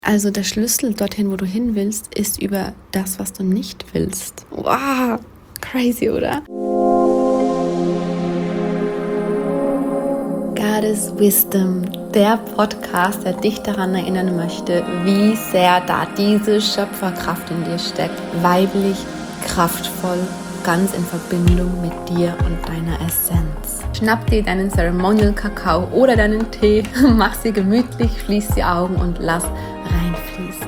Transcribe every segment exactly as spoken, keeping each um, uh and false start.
Also der Schlüssel dorthin, wo du hin willst, ist über das, was du nicht willst. Wow, crazy, oder? Goddess Wisdom, der Podcast, der dich daran erinnern möchte, wie sehr da diese Schöpferkraft in dir steckt. Weiblich, kraftvoll, ganz in Verbindung mit dir und deiner Essenz. Schnapp dir deinen Ceremonial Kakao oder deinen Tee, mach sie gemütlich, schließ die Augen und lass reinfließen.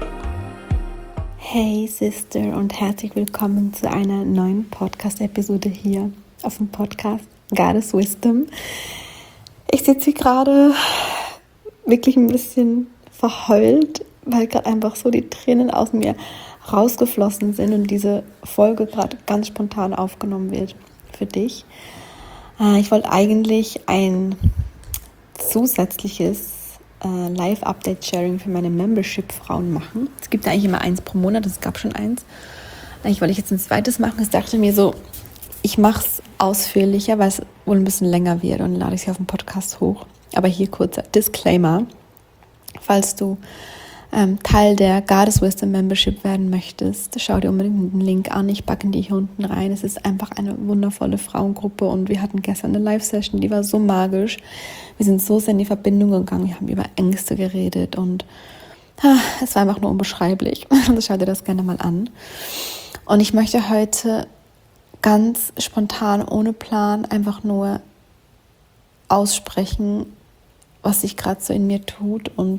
Hey Sister und herzlich willkommen zu einer neuen Podcast-Episode hier auf dem Podcast Goddess Wisdom. Ich sitze hier gerade wirklich ein bisschen verheult, weil gerade einfach so die Tränen aus mir rausgeflossen sind und diese Folge gerade ganz spontan aufgenommen wird für dich. Ich wollte eigentlich ein zusätzliches äh, Live-Update-Sharing für meine Membership-Frauen machen. Es gibt eigentlich immer eins pro Monat, es gab schon eins. Eigentlich wollte ich jetzt ein zweites machen. Ich dachte mir so, ich mache es ausführlicher, weil es wohl ein bisschen länger wird und lade ich sie auf den Podcast hoch. Aber hier kurzer Disclaimer, falls du ähm, Teil der Goddess Wisdom Membership werden möchtest, schau dir unbedingt den Link an, ich packe die hier unten rein. Es ist einfach eine wundervolle Frauengruppe und wir hatten gestern eine Live-Session, die war so magisch. Wir sind so sehr in die Verbindung gegangen, wir haben über Ängste geredet und ah, es war einfach nur unbeschreiblich. Also schau dir das gerne mal an. Und ich möchte heute ganz spontan, ohne Plan, einfach nur aussprechen, was sich gerade so in mir tut. Und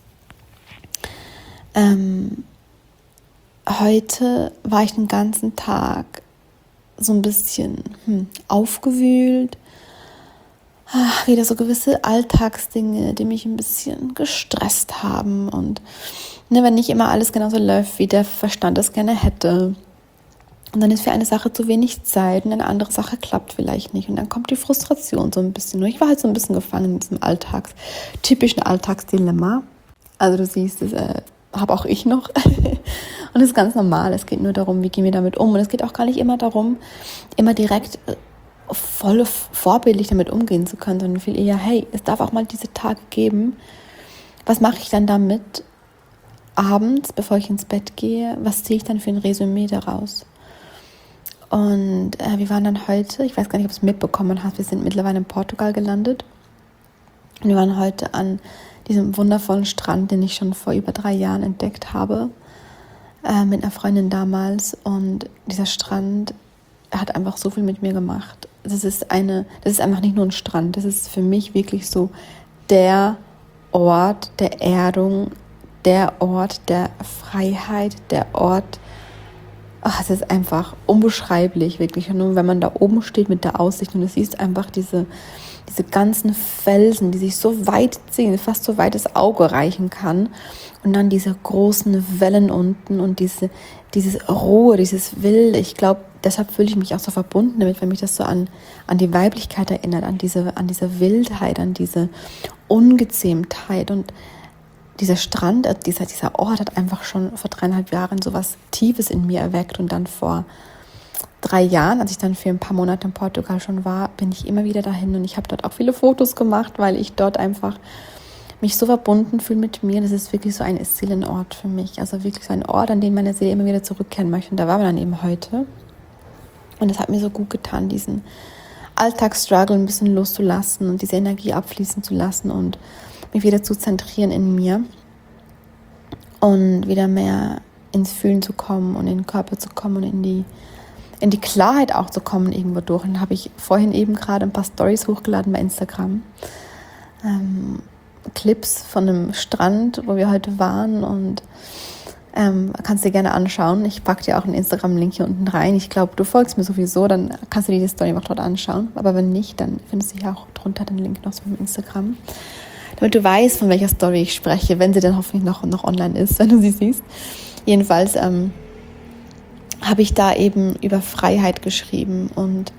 ähm, heute war ich den ganzen Tag so ein bisschen hm, aufgewühlt. Ach, wieder so gewisse Alltagsdinge, die mich ein bisschen gestresst haben. Und ne, wenn nicht immer alles genauso läuft, wie der Verstand es gerne hätte. Und dann ist für eine Sache zu wenig Zeit und eine andere Sache klappt vielleicht nicht. Und dann kommt die Frustration so ein bisschen. Nur ich war halt so ein bisschen gefangen in diesem Alltags, typischen Alltagsdilemma. Also du siehst, das äh, habe auch ich noch. Und das ist ganz normal. Es geht nur darum, wie gehen wir damit um. Und es geht auch gar nicht immer darum, immer direkt äh, voll vorbildlich damit umgehen zu können, sondern viel eher, hey, es darf auch mal diese Tage geben. Was mache ich dann damit abends, bevor ich ins Bett gehe? Was ziehe ich dann für ein Resümee daraus? Und äh, wir waren dann heute, ich weiß gar nicht, ob du es mitbekommen hast, wir sind mittlerweile in Portugal gelandet. Und wir waren heute an diesem wundervollen Strand, den ich schon vor über drei Jahren entdeckt habe, äh, mit einer Freundin damals. Und dieser Strand hat einfach so viel mit mir gemacht. Das ist eine, das ist einfach nicht nur ein Strand, das ist für mich wirklich so der Ort der Erdung, der Ort der Freiheit, der Ort. Ach, es ist einfach unbeschreiblich, wirklich. Und nur wenn man da oben steht mit der Aussicht und du siehst einfach diese, diese ganzen Felsen, die sich so weit ziehen, fast so weit das Auge reichen kann. Und dann diese großen Wellen unten und diese, dieses Ruhe, dieses Wilde. Ich glaube, deshalb fühle ich mich auch so verbunden damit, weil mich das so an, an die Weiblichkeit erinnert, an diese, an diese Wildheit, an diese Ungezähmtheit. Und dieser Strand, dieser, dieser Ort hat einfach schon vor dreieinhalb Jahren so was Tiefes in mir erweckt. Und dann vor drei Jahren, als ich dann für ein paar Monate in Portugal schon war, bin ich immer wieder dahin. Und ich habe dort auch viele Fotos gemacht, weil ich dort einfach mich so verbunden fühle mit mir. Das ist wirklich so ein Seelenort für mich. Also wirklich so ein Ort, an den meine Seele immer wieder zurückkehren möchte. Und da waren wir dann eben heute. Und es hat mir so gut getan, diesen Alltagsstruggle ein bisschen loszulassen und diese Energie abfließen zu lassen und mich wieder zu zentrieren in mir und wieder mehr ins Fühlen zu kommen und in den Körper zu kommen und in die, in die Klarheit auch zu kommen irgendwo durch. Und habe ich vorhin eben gerade ein paar Stories hochgeladen bei Instagram. Ähm, Clips von einem Strand, wo wir heute waren und ähm, kannst dir gerne anschauen. Ich packe dir auch einen Instagram-Link hier unten rein. Ich glaube, du folgst mir sowieso, dann kannst du dir die Story auch dort anschauen. Aber wenn nicht, dann findest du hier auch drunter den Link noch zu meinem Instagram. Damit du weißt, von welcher Story ich spreche, wenn sie dann hoffentlich noch, noch online ist, wenn du sie siehst. Jedenfalls ähm, habe ich da eben über Freiheit geschrieben und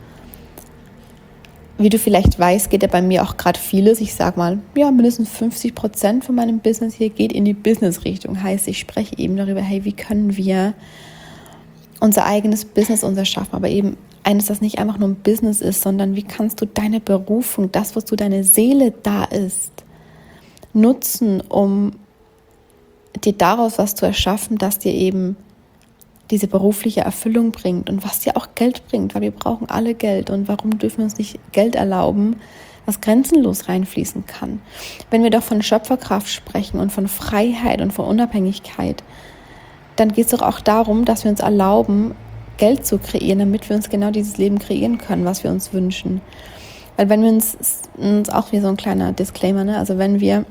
wie du vielleicht weißt, geht ja bei mir auch gerade vieles, ich sag mal, ja, mindestens fünfzig Prozent von meinem Business hier geht in die Business-Richtung. Heißt, ich spreche eben darüber, hey, wie können wir unser eigenes Business unser schaffen, aber eben eines, das nicht einfach nur ein Business ist, sondern wie kannst du deine Berufung, das, was du deine Seele da ist, nutzen, um dir daraus was zu erschaffen, das dir eben diese berufliche Erfüllung bringt und was dir auch Geld bringt, weil wir brauchen alle Geld. Und warum dürfen wir uns nicht Geld erlauben, was grenzenlos reinfließen kann? Wenn wir doch von Schöpferkraft sprechen und von Freiheit und von Unabhängigkeit, dann geht es doch auch darum, dass wir uns erlauben, Geld zu kreieren, damit wir uns genau dieses Leben kreieren können, was wir uns wünschen. Weil wenn wir uns, uns auch wie so ein kleiner Disclaimer, ne? also wenn wir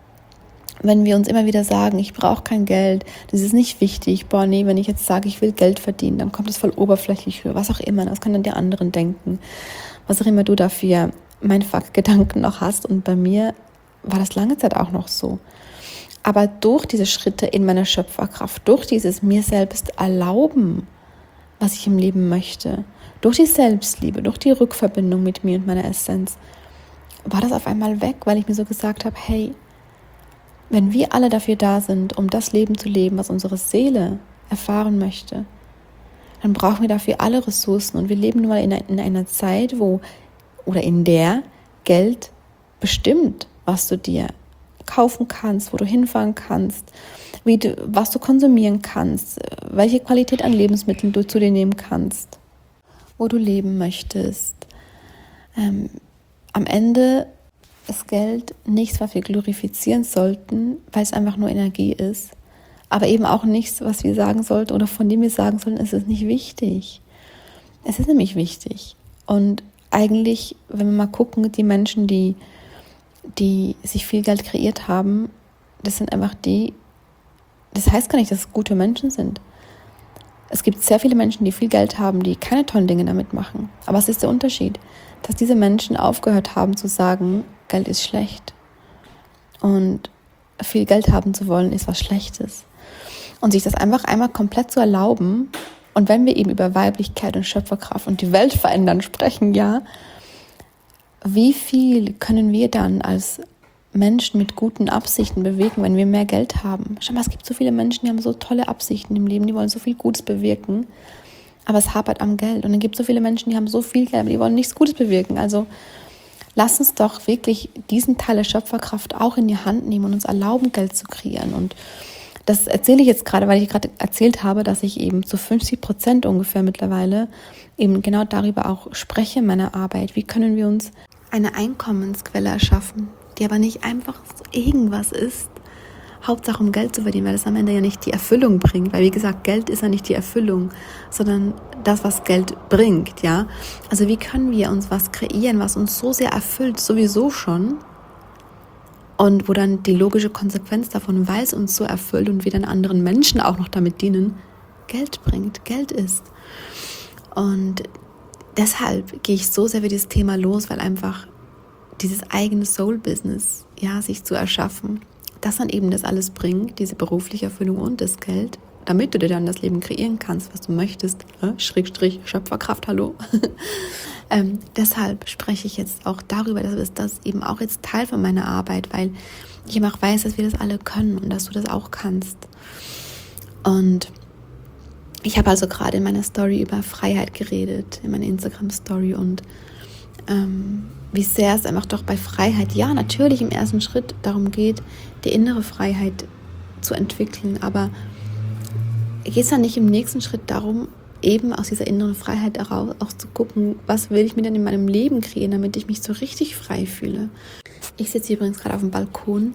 Wenn wir uns immer wieder sagen, ich brauche kein Geld, das ist nicht wichtig, boah, nee, wenn ich jetzt sage, ich will Geld verdienen, dann kommt es voll oberflächlich für, was auch immer, das kann dann die anderen denken, was auch immer du dafür Mindfuck-Gedanken noch hast. Und bei mir war das lange Zeit auch noch so. Aber durch diese Schritte in meiner Schöpferkraft, durch dieses mir selbst erlauben, was ich im Leben möchte, durch die Selbstliebe, durch die Rückverbindung mit mir und meiner Essenz, war das auf einmal weg, weil ich mir so gesagt habe, hey, wenn wir alle dafür da sind, um das Leben zu leben, was unsere Seele erfahren möchte, dann brauchen wir dafür alle Ressourcen. Und wir leben nun mal in einer, in einer Zeit, wo oder in der Geld bestimmt, was du dir kaufen kannst, wo du hinfahren kannst, wie du, was du konsumieren kannst, welche Qualität an Lebensmitteln du zu dir nehmen kannst, wo du leben möchtest. Ähm, am Ende ist Geld nichts, was wir glorifizieren sollten, weil es einfach nur Energie ist. Aber eben auch nichts, was wir sagen sollten oder von dem wir sagen sollten, es ist nicht wichtig. Es ist nämlich wichtig. Und eigentlich, wenn wir mal gucken, die Menschen, die, die sich viel Geld kreiert haben, das sind einfach die, das heißt gar nicht, dass es gute Menschen sind. Es gibt sehr viele Menschen, die viel Geld haben, die keine tollen Dinge damit machen. Aber was ist der Unterschied? Dass diese Menschen aufgehört haben zu sagen, Geld ist schlecht. Und viel Geld haben zu wollen, ist was Schlechtes. Und sich das einfach einmal komplett zu erlauben. Und wenn wir eben über Weiblichkeit und Schöpferkraft und die Welt verändern sprechen, ja, wie viel können wir dann als Menschen mit guten Absichten bewegen, wenn wir mehr Geld haben? Schau mal, es gibt so viele Menschen, die haben so tolle Absichten im Leben, die wollen so viel Gutes bewirken, aber es hapert am Geld. Und dann gibt es so viele Menschen, die haben so viel Geld, aber die wollen nichts Gutes bewirken. Also lass uns doch wirklich diesen Teil der Schöpferkraft auch in die Hand nehmen und uns erlauben, Geld zu kreieren. Und das erzähle ich jetzt gerade, weil ich gerade erzählt habe, dass ich eben zu fünfzig Prozent ungefähr mittlerweile eben genau darüber auch spreche in meiner Arbeit. Wie können wir uns eine Einkommensquelle erschaffen, die aber nicht einfach so irgendwas ist, Hauptsache um Geld zu verdienen, weil das am Ende ja nicht die Erfüllung bringt, weil wie gesagt, Geld ist ja nicht die Erfüllung, sondern das, was Geld bringt, ja. Also wie können wir uns was kreieren, was uns so sehr erfüllt, sowieso schon, und wo dann die logische Konsequenz davon, weil es uns so erfüllt und wir dann anderen Menschen auch noch damit dienen, Geld bringt, Geld ist. Und deshalb gehe ich so sehr für dieses Thema los, weil einfach dieses eigene Soul-Business, ja, sich zu erschaffen, das dann eben das alles bringt, diese berufliche Erfüllung und das Geld, damit du dir dann das Leben kreieren kannst, was du möchtest, äh, Schrägstrich Schöpferkraft, hallo. ähm, deshalb spreche ich jetzt auch darüber, dass das eben auch jetzt Teil von meiner Arbeit, weil ich eben auch weiß, dass wir das alle können und dass du das auch kannst. Und ich habe also gerade in meiner Story über Freiheit geredet, in meiner Instagram-Story und ähm, wie sehr es einfach doch bei Freiheit, ja, natürlich im ersten Schritt darum geht, die innere Freiheit zu entwickeln, aber geht es dann nicht im nächsten Schritt darum, eben aus dieser inneren Freiheit heraus auch zu gucken, was will ich mir denn in meinem Leben kreieren, damit ich mich so richtig frei fühle. Ich sitze übrigens gerade auf dem Balkon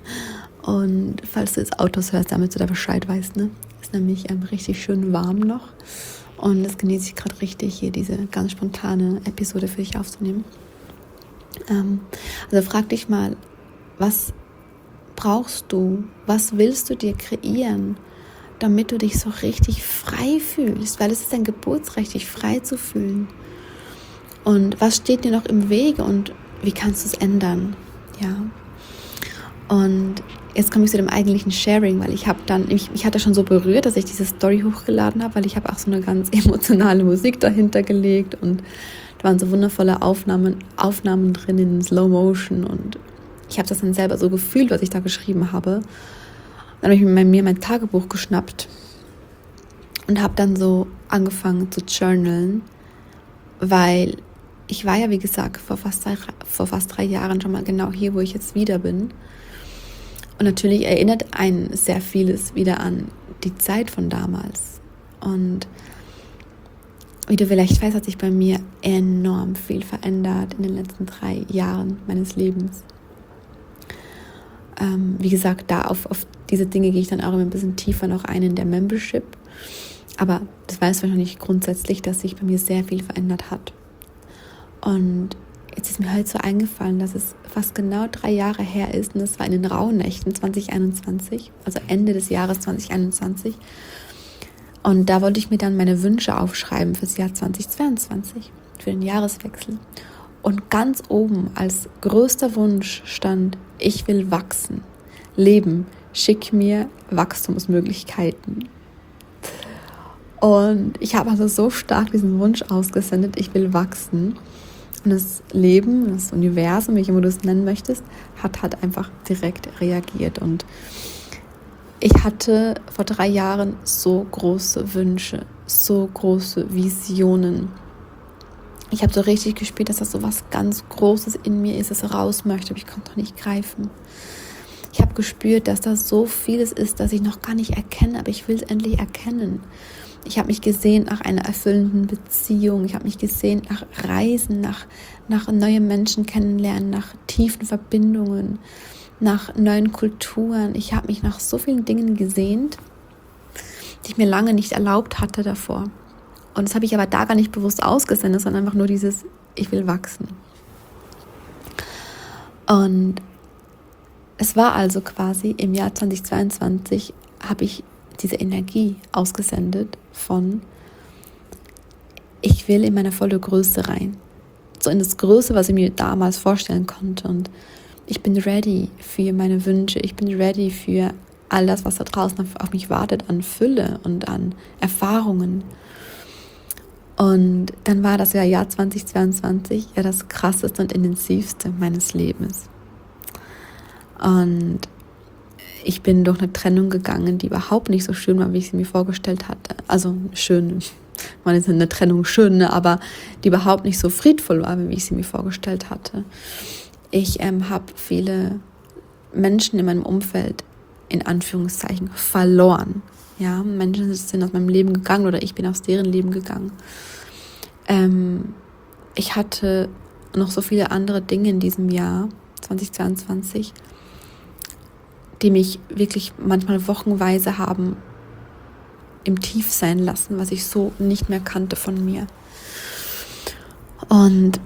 und falls du jetzt Autos hörst, damit du da Bescheid weißt, ne, ist nämlich ähm, richtig schön warm noch und das genieße ich gerade richtig, hier diese ganz spontane Episode für dich aufzunehmen. Ähm, also frag dich mal, was brauchst du, was willst du dir kreieren, damit du dich so richtig frei fühlst, weil es ist dein Geburtsrecht, dich frei zu fühlen. Und was steht dir noch im Wege und wie kannst du es ändern? Ja. Und jetzt komme ich zu dem eigentlichen Sharing, weil ich habe dann, ich, ich hatte schon so berührt, dass ich diese Story hochgeladen habe, weil ich habe auch so eine ganz emotionale Musik dahinter gelegt und da waren so wundervolle Aufnahmen, Aufnahmen drin in Slow Motion und ich habe das dann selber so gefühlt, was ich da geschrieben habe. Dann habe ich mir mein Tagebuch geschnappt und habe dann so angefangen zu journalen, weil ich war ja, wie gesagt, vor fast, drei, vor fast drei Jahren schon mal genau hier, wo ich jetzt wieder bin. Und natürlich erinnert einen sehr vieles wieder an die Zeit von damals. Und wie du vielleicht weißt, hat sich bei mir enorm viel verändert in den letzten drei Jahren meines Lebens. Ähm, wie gesagt, da auf, auf diese Dinge gehe ich dann auch immer ein bisschen tiefer noch ein in der Membership. Aber das weißt du wahrscheinlich grundsätzlich, dass sich bei mir sehr viel verändert hat. Und jetzt ist mir halt so eingefallen, dass es fast genau drei Jahre her ist. Und das war in den Rauhnächten zwanzig einundzwanzig, also Ende des Jahres zwanzig einundzwanzig. Und da wollte ich mir dann meine Wünsche aufschreiben fürs Jahr zwanzig zweiundzwanzig, für den Jahreswechsel. Und ganz oben als größter Wunsch stand: Ich will wachsen. Leben, schick mir Wachstumsmöglichkeiten. Und ich habe also so stark diesen Wunsch ausgesendet: Ich will wachsen. Und das Leben, das Universum, wie immer du es nennen möchtest, hat halt einfach direkt reagiert. Und ich hatte vor drei Jahren so große Wünsche, so große Visionen. Ich habe so richtig gespürt, dass das so was ganz Großes in mir ist, das raus möchte, aber ich konnte noch nicht greifen. Ich habe gespürt, dass da so vieles ist, das ich noch gar nicht erkenne, aber ich will es endlich erkennen. Ich habe mich gesehnt nach einer erfüllenden Beziehung. Ich habe mich gesehnt nach Reisen, nach, nach neuen Menschen kennenlernen, nach tiefen Verbindungen, nach neuen Kulturen. Ich habe mich nach so vielen Dingen gesehnt, die ich mir lange nicht erlaubt hatte davor. Und das habe ich aber da gar nicht bewusst ausgesendet, sondern einfach nur dieses: Ich will wachsen. Und es war also quasi im Jahr zwanzig zweiundzwanzig, habe ich diese Energie ausgesendet von: Ich will in meine volle Größe rein. So in das Größte, was ich mir damals vorstellen konnte. Und ich bin ready für meine Wünsche. Ich bin ready für all das, was da draußen auf mich wartet, an Fülle und an Erfahrungen. Und dann war das Jahr zwanzig zweiundzwanzig ja das krasseste und intensivste meines Lebens. Und ich bin durch eine Trennung gegangen, die überhaupt nicht so schön war, wie ich sie mir vorgestellt hatte. Also schön, man ist eine Trennung schön, ne? Aber die überhaupt nicht so friedvoll war, wie ich sie mir vorgestellt hatte. Ich ähm, habe viele Menschen in meinem Umfeld in Anführungszeichen verloren. Ja, Menschen sind aus meinem Leben gegangen oder ich bin aus deren Leben gegangen. Ähm, ich hatte noch so viele andere Dinge in diesem Jahr zwanzig zweiundzwanzig, die mich wirklich manchmal wochenweise haben im Tief sein lassen, was ich so nicht mehr kannte von mir. Und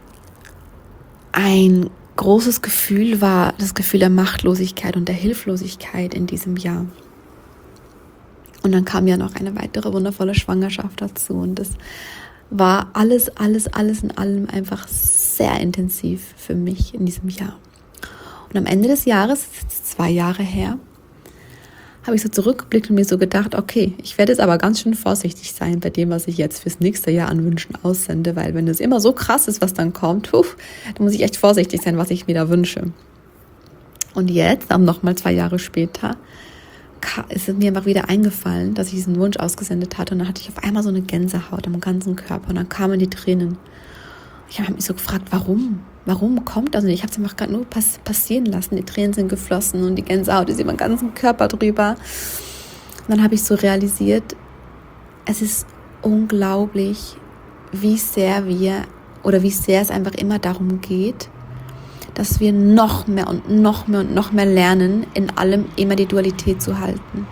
ein großes Gefühl war das Gefühl der Machtlosigkeit und der Hilflosigkeit in diesem Jahr. Und dann kam ja noch eine weitere wundervolle Schwangerschaft dazu. Und das war alles, alles, alles in allem einfach sehr intensiv für mich in diesem Jahr. Und am Ende des Jahres, zwei Jahre her, habe ich so zurückgeblickt und mir so gedacht: Okay, ich werde jetzt aber ganz schön vorsichtig sein bei dem, was ich jetzt fürs nächste Jahr an Wünschen aussende, weil wenn es immer so krass ist, was dann kommt, huf, dann muss ich echt vorsichtig sein, was ich mir da wünsche. Und jetzt, dann nochmal zwei Jahre später, ist es mir einfach wieder eingefallen, dass ich diesen Wunsch ausgesendet hatte, und dann hatte ich auf einmal so eine Gänsehaut am ganzen Körper und dann kamen die Tränen. Ich habe mich so gefragt, warum? Warum kommt das nicht? Ich habe es einfach gerade nur pass- passieren lassen. Die Tränen sind geflossen und die Gänsehaut ist über den ganzen Körper drüber. Und dann habe ich so realisiert, es ist unglaublich, wie sehr wir oder wie sehr es einfach immer darum geht, dass wir noch mehr und noch mehr und noch mehr lernen, in allem immer die Dualität zu halten.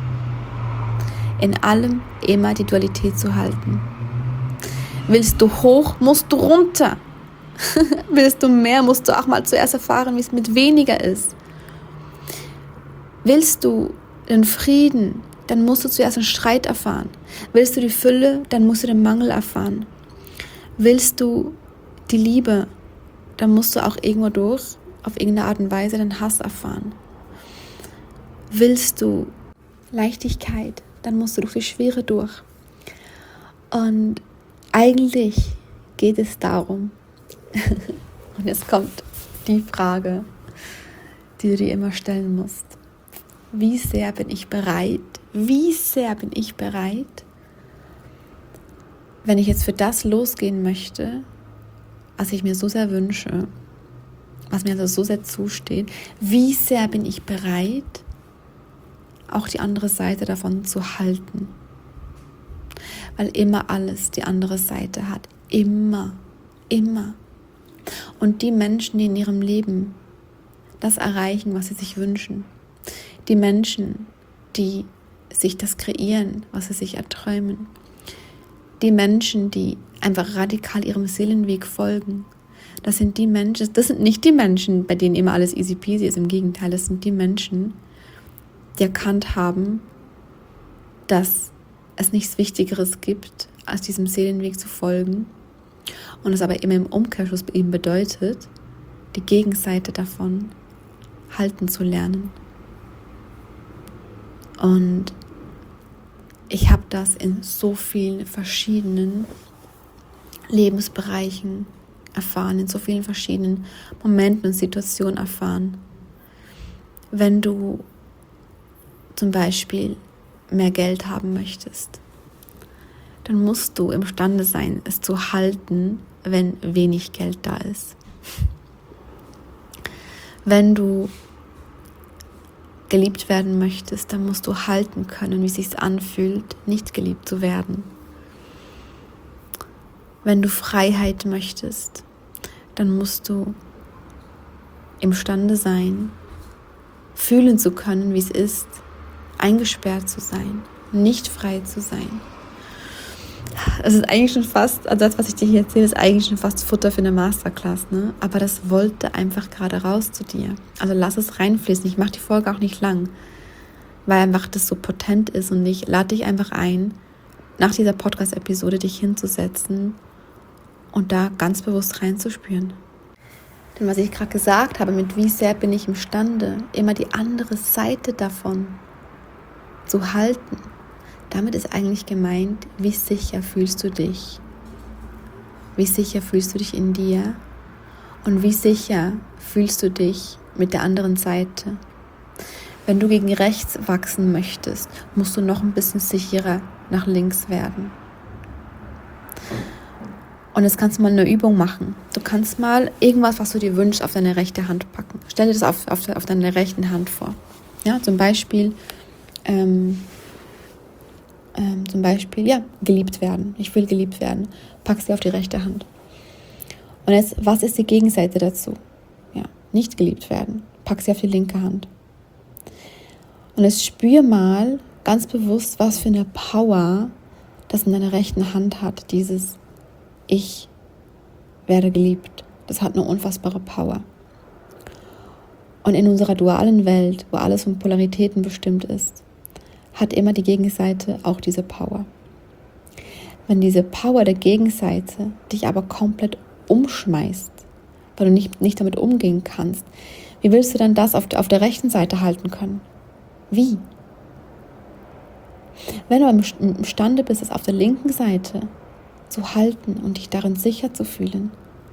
In allem immer die Dualität zu halten. Willst du hoch, musst du runter. Willst du mehr, musst du auch mal zuerst erfahren, wie es mit weniger ist. Willst du den Frieden, dann musst du zuerst den Streit erfahren. Willst du die Fülle, dann musst du den Mangel erfahren. Willst du die Liebe, dann musst du auch irgendwo durch, auf irgendeine Art und Weise, den Hass erfahren. Willst du Leichtigkeit, dann musst du durch die Schwere durch. Und eigentlich geht es darum, und jetzt kommt die Frage, die du dir immer stellen musst: Wie sehr bin ich bereit, wie sehr bin ich bereit, wenn ich jetzt für das losgehen möchte, was ich mir so sehr wünsche, was mir also so sehr zusteht, wie sehr bin ich bereit, auch die andere Seite davon zu halten. Weil immer alles die andere Seite hat. Immer, immer. Und die Menschen, die in ihrem Leben das erreichen, was sie sich wünschen, die Menschen, die sich das kreieren, was sie sich erträumen, die Menschen, die einfach radikal ihrem Seelenweg folgen, das sind die Menschen, das sind nicht die Menschen, bei denen immer alles easy peasy ist, im Gegenteil, das sind die Menschen, die erkannt haben, dass es nichts Wichtigeres gibt, als diesem Seelenweg zu folgen und es aber immer im Umkehrschluss bei ihm bedeutet, die Gegenseite davon halten zu lernen. Und ich habe das in so vielen verschiedenen Lebensbereichen erfahren, in so vielen verschiedenen Momenten und Situationen erfahren. Wenn du zum Beispiel mehr Geld haben möchtest, dann musst du imstande sein, es zu halten, wenn wenig Geld da ist. Wenn du geliebt werden möchtest, dann musst du halten können, wie es sich anfühlt, nicht geliebt zu werden. Wenn du Freiheit möchtest, dann musst du imstande sein, fühlen zu können, wie es ist, eingesperrt zu sein, nicht frei zu sein. Es ist eigentlich schon fast, also das, was ich dir hier erzähle, ist eigentlich schon fast Futter für eine Masterclass, ne? Aber das wollte einfach gerade raus zu dir. Also lass es reinfließen. Ich mache die Folge auch nicht lang, weil einfach das so potent ist und ich lade dich einfach ein, nach dieser Podcast-Episode dich hinzusetzen und da ganz bewusst reinzuspüren. Denn was ich gerade gesagt habe, mit wie sehr bin ich imstande, immer die andere Seite davon zu halten, damit ist eigentlich gemeint, wie sicher fühlst du dich? Wie sicher fühlst du dich in dir? Und wie sicher fühlst du dich mit der anderen Seite? Wenn du gegen rechts wachsen möchtest, musst du noch ein bisschen sicherer nach links werden. Und jetzt kannst du mal eine Übung machen. Du kannst mal irgendwas, was du dir wünschst, auf deine rechte Hand packen. Stell dir das auf, auf, auf deine rechten Hand vor. Ja, zum Beispiel... Ähm, Ähm, zum Beispiel, ja, geliebt werden. Ich will geliebt werden. Pack sie auf die rechte Hand. Und jetzt, was ist die Gegenseite dazu? Ja, nicht geliebt werden. Pack sie auf die linke Hand. Und jetzt spür mal ganz bewusst, was für eine Power das in deiner rechten Hand hat. Dieses Ich werde geliebt. Das hat eine unfassbare Power. Und in unserer dualen Welt, wo alles von Polaritäten bestimmt ist, hat immer die Gegenseite auch diese Power. Wenn diese Power der Gegenseite dich aber komplett umschmeißt, weil du nicht, nicht damit umgehen kannst, wie willst du dann das auf, auf der rechten Seite halten können? Wie? Wenn du imstande bist, es auf der linken Seite zu halten und dich darin sicher zu fühlen,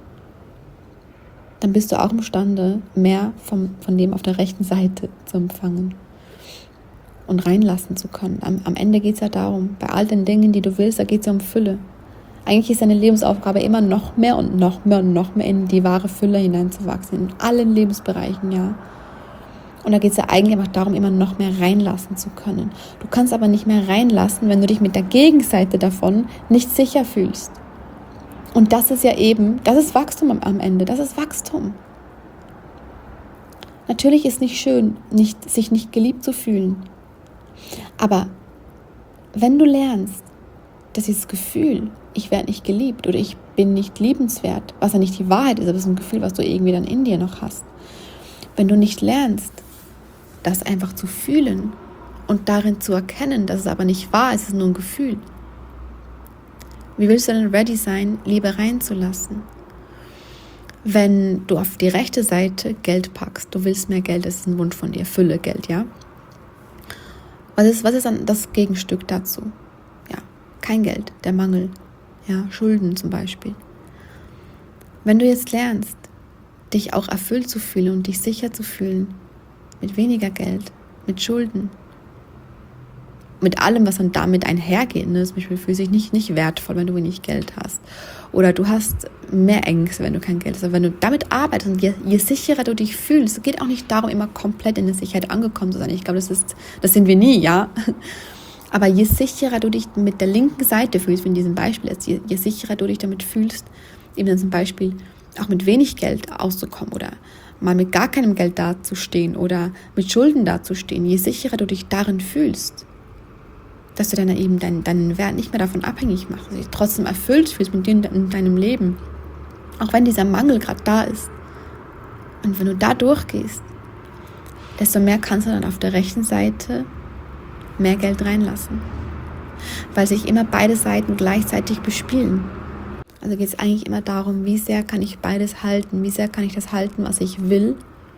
dann bist du auch imstande, mehr vom, von dem auf der rechten Seite zu empfangen und reinlassen zu können. Am, am Ende geht es ja darum, bei all den Dingen, die du willst, da geht es ja um Fülle. Eigentlich ist deine Lebensaufgabe immer noch mehr und noch mehr und noch mehr in die wahre Fülle hineinzuwachsen, in allen Lebensbereichen, ja. Und da geht es ja eigentlich einfach darum, immer noch mehr reinlassen zu können. Du kannst aber nicht mehr reinlassen, wenn du dich mit der Gegenseite davon nicht sicher fühlst. Und das ist ja eben, das ist Wachstum am, am Ende, das ist Wachstum. Natürlich ist nicht schön, nicht, sich nicht geliebt zu fühlen. Aber wenn du lernst, dass dieses Gefühl, ich werde nicht geliebt oder ich bin nicht liebenswert, was ja nicht die Wahrheit ist, aber es ist ein Gefühl, was du irgendwie dann in dir noch hast. Wenn du nicht lernst, das einfach zu fühlen und darin zu erkennen, dass es aber nicht wahr ist, es ist nur ein Gefühl. Wie willst du denn ready sein, Liebe reinzulassen? Wenn du auf die rechte Seite Geld packst, du willst mehr Geld, das ist ein Wunsch von dir, Fülle, Geld, ja? Was ist, was ist dann das Gegenstück dazu? Ja, kein Geld, der Mangel, ja, Schulden zum Beispiel. Wenn du jetzt lernst, dich auch erfüllt zu fühlen und dich sicher zu fühlen, mit weniger Geld, mit Schulden, mit allem, was dann damit einhergeht. Ne? Zum Beispiel fühlst du dich nicht, nicht wertvoll, wenn du wenig Geld hast. Oder du hast mehr Ängste, wenn du kein Geld hast. Aber wenn du damit arbeitest und je, je sicherer du dich fühlst, es geht auch nicht darum, immer komplett in der Sicherheit angekommen zu sein. Ich glaube, das ist, das sind wir nie, ja. Aber je sicherer du dich mit der linken Seite fühlst, wie in diesem Beispiel ist, je, je sicherer du dich damit fühlst, eben dann zum Beispiel auch mit wenig Geld auszukommen oder mal mit gar keinem Geld dazustehen oder mit Schulden dazustehen, je sicherer du dich darin fühlst, dass du dann eben deinen, deinen Wert nicht mehr davon abhängig machst, dass du dich trotzdem erfüllt fühlst mit dir in deinem Leben, auch wenn dieser Mangel gerade da ist. Und wenn du da durchgehst, desto mehr kannst du dann auf der rechten Seite mehr Geld reinlassen, weil sich immer beide Seiten gleichzeitig bespielen. Also geht es eigentlich immer darum, wie sehr kann ich beides halten, wie sehr kann ich das halten, was ich will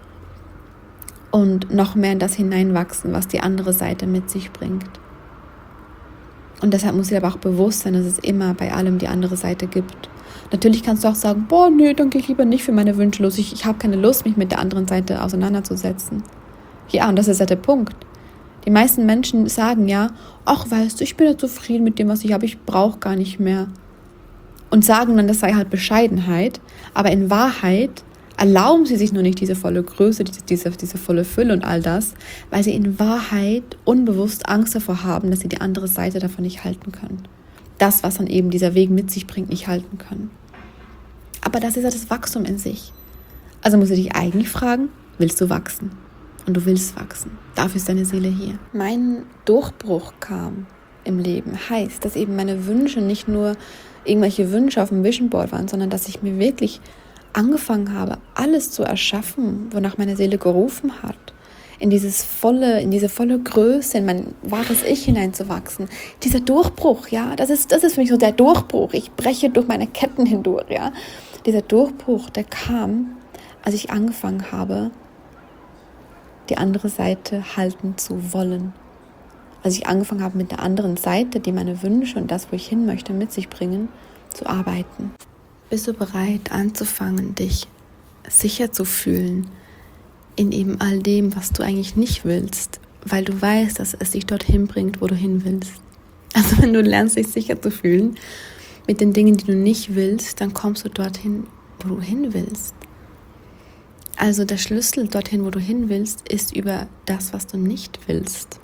und noch mehr in das hineinwachsen, was die andere Seite mit sich bringt. Und deshalb muss dir aber auch bewusst sein, dass es immer bei allem die andere Seite gibt. Natürlich kannst du auch sagen, boah, nee, dann gehe ich lieber nicht für meine Wünsche los. Ich, ich habe keine Lust, mich mit der anderen Seite auseinanderzusetzen. Ja, und das ist ja der Punkt. Die meisten Menschen sagen ja, ach, weißt du, ich bin ja zufrieden mit dem, was ich habe, ich brauche gar nicht mehr. Und sagen dann, das sei halt Bescheidenheit, aber in Wahrheit erlauben sie sich nur nicht diese volle Größe, diese, diese, diese volle Fülle und all das, weil sie in Wahrheit unbewusst Angst davor haben, dass sie die andere Seite davon nicht halten können. Das, was dann eben dieser Weg mit sich bringt, nicht halten können. Aber das ist ja das Wachstum in sich. Also musst du dich eigentlich fragen, willst du wachsen? Und du willst wachsen. Dafür ist deine Seele hier. Mein Durchbruch kam im Leben, heißt, dass eben meine Wünsche nicht nur irgendwelche Wünsche auf dem Vision Board waren, sondern dass ich mir wirklich angefangen habe, alles zu erschaffen, wonach meine Seele gerufen hat, in dieses volle, in diese volle Größe, in mein wahres Ich hineinzuwachsen. Dieser Durchbruch, ja, das ist, das ist für mich so der Durchbruch. Ich breche durch meine Ketten hindurch, ja. Dieser Durchbruch, der kam, als ich angefangen habe, die andere Seite halten zu wollen. Als ich angefangen habe, mit der anderen Seite, die meine Wünsche und das, wo ich hin möchte, mit sich bringen, zu arbeiten. Bist du bereit, anzufangen, dich sicher zu fühlen in eben all dem, was du eigentlich nicht willst, weil du weißt, dass es dich dorthin bringt, wo du hin willst. Also wenn du lernst, dich sicher zu fühlen mit den Dingen, die du nicht willst, dann kommst du dorthin, wo du hin willst. Also der Schlüssel dorthin, wo du hin willst, ist über das, was du nicht willst.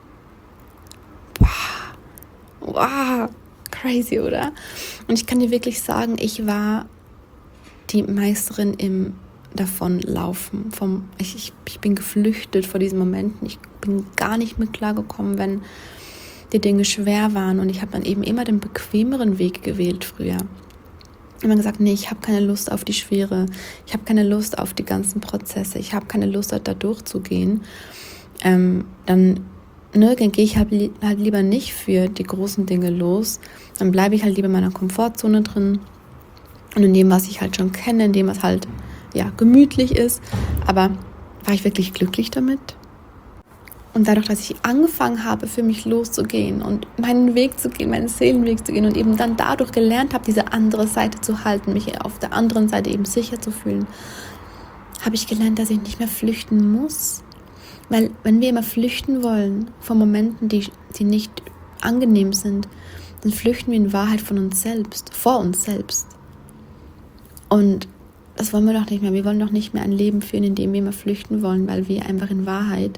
Wow, wow, crazy, oder? Und ich kann dir wirklich sagen, ich war die Meisterin im Davonlaufen. Vom, ich, ich, ich bin geflüchtet vor diesen Momenten. Ich bin gar nicht mit klargekommen, wenn die Dinge schwer waren. Und ich habe dann eben immer den bequemeren Weg gewählt früher. Immer gesagt, nee, ich habe keine Lust auf die Schwere. Ich habe keine Lust auf die ganzen Prozesse. Ich habe keine Lust, da durchzugehen. Ähm, dann ne, dann gehe ich halt, li- halt lieber nicht für die großen Dinge los. Dann bleibe ich halt lieber in meiner Komfortzone drin und in dem, was ich halt schon kenne, in dem, was halt ja gemütlich ist. Aber war ich wirklich glücklich damit? Und dadurch, dass ich angefangen habe, für mich loszugehen und meinen Weg zu gehen, meinen Seelenweg zu gehen und eben dann dadurch gelernt habe, diese andere Seite zu halten, mich auf der anderen Seite eben sicher zu fühlen, habe ich gelernt, dass ich nicht mehr flüchten muss. Weil wenn wir immer flüchten wollen von Momenten, die, die nicht angenehm sind, dann flüchten wir in Wahrheit von uns selbst, vor uns selbst. Und das wollen wir doch nicht mehr. Wir wollen doch nicht mehr ein Leben führen, in dem wir immer flüchten wollen, weil wir einfach in Wahrheit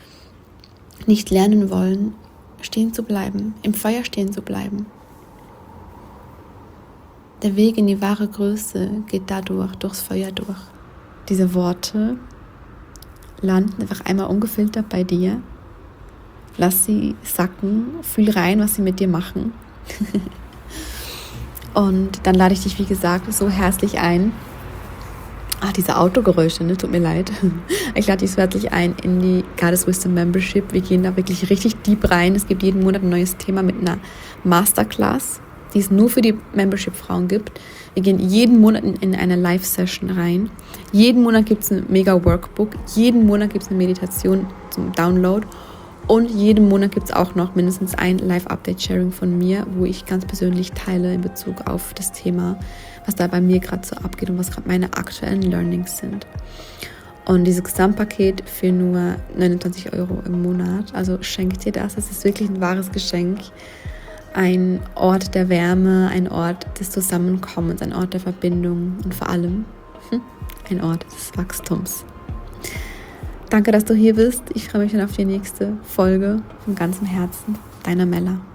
nicht lernen wollen, stehen zu bleiben, im Feuer stehen zu bleiben. Der Weg in die wahre Größe geht dadurch, durchs Feuer durch. Diese Worte landen einfach einmal ungefiltert bei dir. Lass sie sacken, fühl rein, was sie mit dir machen. Und dann lade ich dich, wie gesagt, so herzlich ein. Ach, diese Autogeräusche, ne? Tut mir leid. Ich lade dich so herzlich ein in die Goddess Wisdom Membership. Wir gehen da wirklich richtig deep rein. Es gibt jeden Monat ein neues Thema mit einer Masterclass, die es nur für die Membership-Frauen gibt. Wir gehen jeden Monat in, in eine Live-Session rein. Jeden Monat gibt es ein Mega-Workbook. Jeden Monat gibt es eine Meditation zum Download. Und jeden Monat gibt es auch noch mindestens ein Live-Update-Sharing von mir, wo ich ganz persönlich teile in Bezug auf das Thema, was da bei mir gerade so abgeht und was gerade meine aktuellen Learnings sind. Und dieses Gesamtpaket für nur neunundzwanzig Euro im Monat. Also schenke dir das. Es ist wirklich ein wahres Geschenk. Ein Ort der Wärme, ein Ort des Zusammenkommens, ein Ort der Verbindung und vor allem ein Ort des Wachstums. Danke, dass du hier bist. Ich freue mich schon auf die nächste Folge von ganzem Herzen. Deine Mella.